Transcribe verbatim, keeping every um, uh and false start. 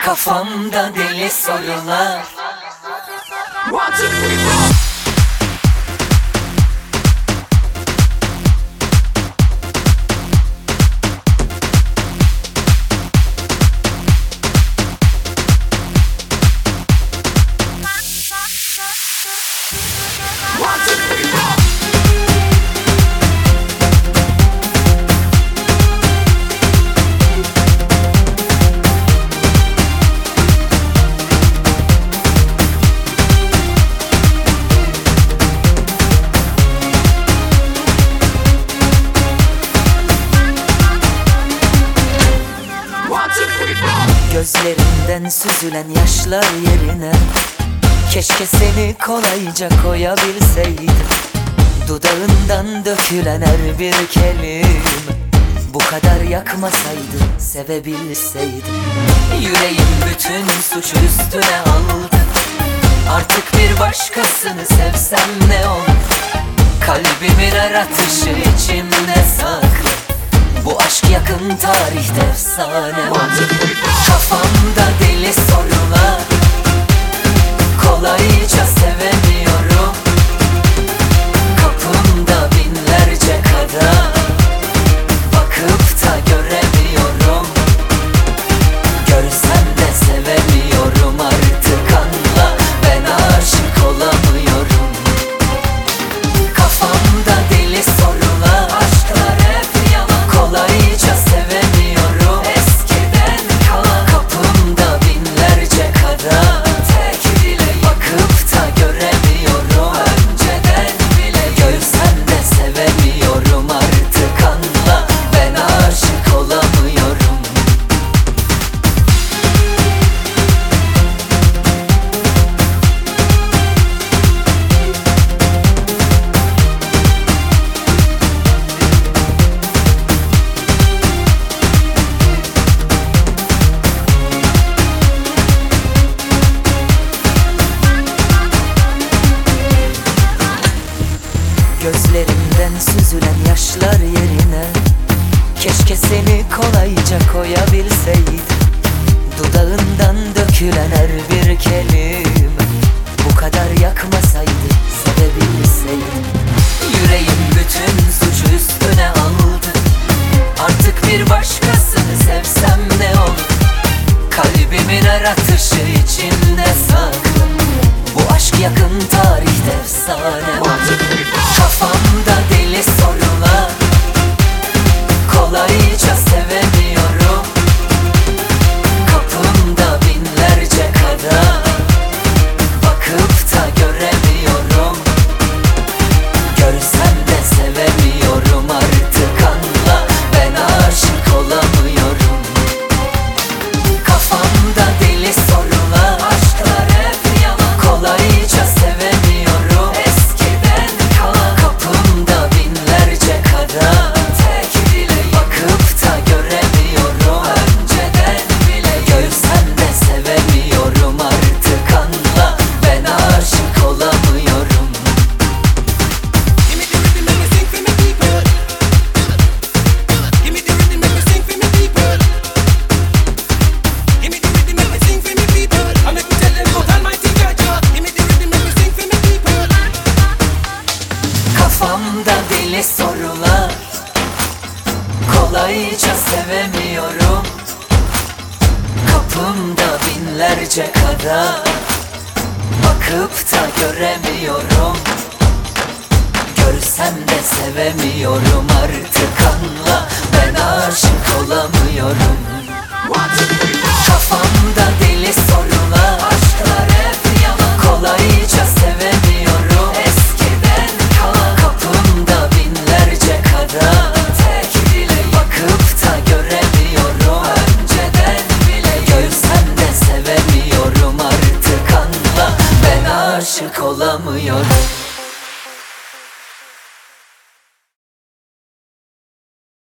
Kafamda deli sorular. One, two, three, four. Gözlerinden süzülen yaşlar yerine keşke seni kolayca koyabilseydim. Dudağından dökülen her bir kelime bu kadar yakmasaydı, sevebilseydim. Yüreğim bütün suçu üstüne aldı. Artık bir başkasını sevsem ne olur? Kalbimin her atışı içimde saklı. Bu aşk yakın tarihte efsane. Kafamda deli sorular, kolayca sevemiyorum. Kapımda binlerce kadar, bakıp da göremiyorum. Görsem de sevemiyorum artık, anla ben aşık olamıyorum. Kafamda deli sorular, aşklar hep yalan. Kolayca sevemiyorum, eskiden kalan. Kapımda binlerce kadar, tek dile bakıp da göremiyorum. Önceden bile görsem de sevemiyorum artık, anla ben aşık olamıyorum. Gözlerinden süzülen yaşlar yerine keşke seni kolayca koyabilseydim. Dudağından dökülen her bir kelime bu kadar yakmasaydı, sevebilseydim. Yüreğim bütün suçu üstüne aldı. Artık bir başkasını sevsem ne olur? Kalbimin her atışı içimde saklı. Bu aşk yakın tarihte efsane. Kafamda deli sorular, kolayca sevemiyorum. Kapımda binlerce kadar, bakıp da göremiyorum. Görsem de sevemiyorum artık, anla ben aşık olamıyorum. Kafamda deli sorular, aşklar hep yalan. Kolayca sevemiyorum, eskiden kalan. Kapımda binlerce kadar, tek dile bakıp da göremiyorum. Önceden bile görsem de sevemiyorum artık, anla ben aşık olamıyorum. Give me the rhythm, make me sing for me people. Give me the rhythm, make me sing for me people. Give me the rhythm, make me sing for me people. I make me tell them about Almighty God, yeah. Give me the rhythm, make me sing for me people. Kafamda deli sorular, kolayca sevemiyorum. Kapımda binlerce kadar, bakıp da göremiyorum. Görsem de sevemiyorum artık.